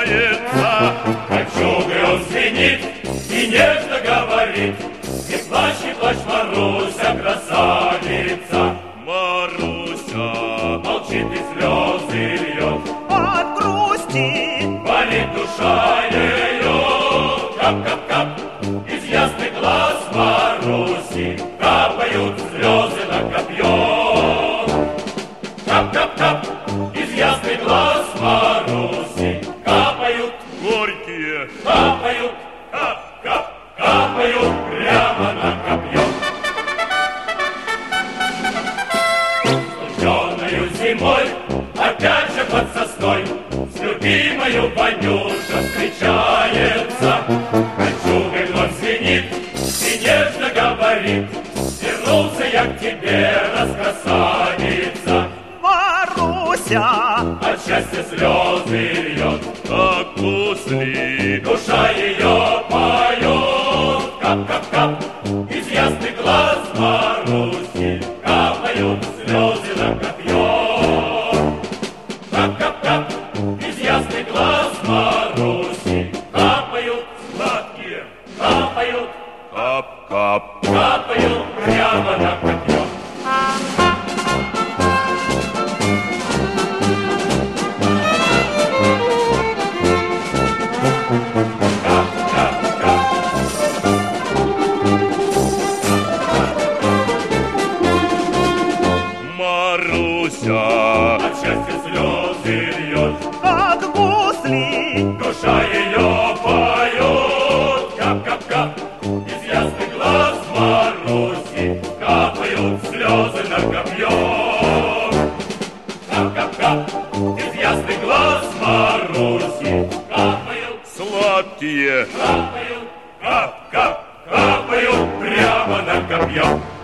встречается. Кольчугой он звенит и нежно говорит: не плачь, Маруся, красавица. Маруся Молчит и слезы льет, от грусти болит душа ее. Кап-кап-кап из ясных глаз Маруси капают слезы на копье. Кап-кап-кап из ясных глаз Маруси капают, горькие, капают, кап-кап, капают прямо на копье. Студеною зимой опять же под сосной с любимою Ванюша встречается. Кольчугой вновь звенит и нежно говорит: вернулся я к тебе, раскрасавица. Маруся От счастья слезы льет, как гусли. душа ее поет. Кап-кап-кап из ясных глаз Маруси капают слезы на копье. Кап-кап-кап из ясных глаз Маруси капают сладкие, капают, Кап-кап. капают прямо на копье. Маруся От счастья слезы льет, от гусли душа ее поет. Кап-кап-кап из ясных глаз Маруси капают слезы на копье. Кап-кап-кап из ясных глаз Маруси капают, сладкие. капают, кап-кап, капают прямо на копье.